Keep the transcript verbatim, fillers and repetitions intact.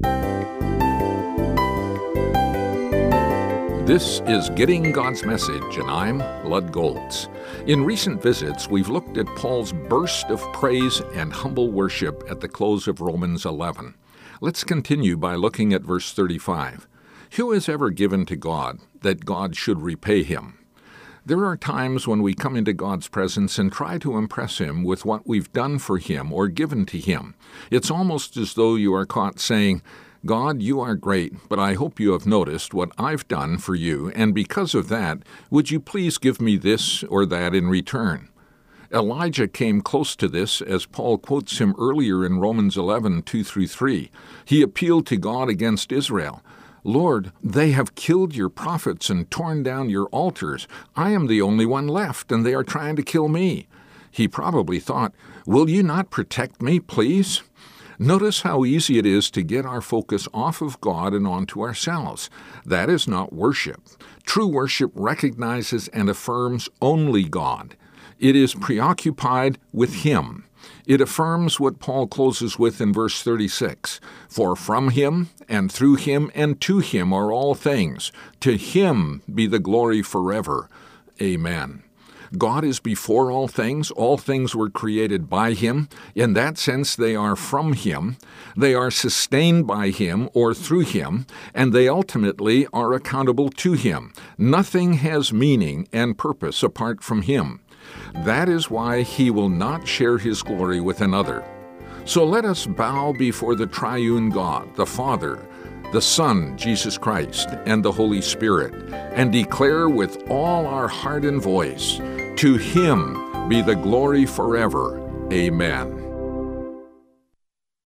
This is Getting God's Message, and I'm Lud Goltz. In recent visits, we've looked at Paul's burst of praise and humble worship at the close of Romans eleven. Let's continue by looking at verse thirty-five. Who has ever given to God that God should repay him? There are times when we come into God's presence and try to impress him with what we've done for him or given to him. It's almost as though you are caught saying, God, you are great, but I hope you have noticed what I've done for you, and because of that, would you please give me this or that in return? Elijah came close to this, as Paul quotes him earlier in Romans eleven, two through three. He appealed to God against Israel. Lord, they have killed your prophets and torn down your altars. I am the only one left, and they are trying to kill me. He probably thought, will you not protect me, please? Notice how easy it is to get our focus off of God and onto ourselves. That is not worship. True worship recognizes and affirms only God. It is preoccupied with Him. It affirms what Paul closes with in verse thirty-six. For from Him, and through Him, and to Him are all things. To Him be the glory forever. Amen. God is before all things. All things were created by Him. In that sense, they are from Him. They are sustained by Him or through Him, and they ultimately are accountable to Him. Nothing has meaning and purpose apart from Him. That is why He will not share His glory with another. So let us bow before the triune God, the Father, the Son, Jesus Christ, and the Holy Spirit, and declare with all our heart and voice, to Him be the glory forever. Amen.